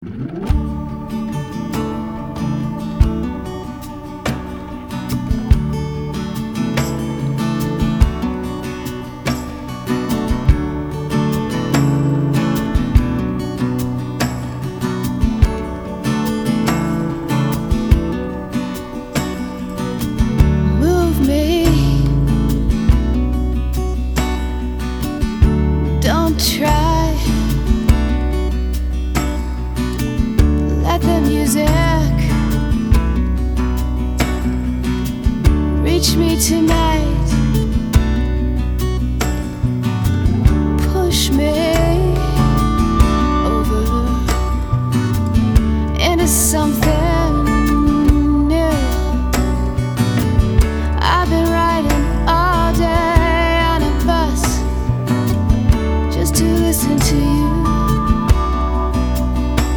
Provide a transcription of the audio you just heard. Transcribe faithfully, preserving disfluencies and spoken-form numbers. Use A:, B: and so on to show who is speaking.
A: Move me, don't try. Let the music reach me tonight.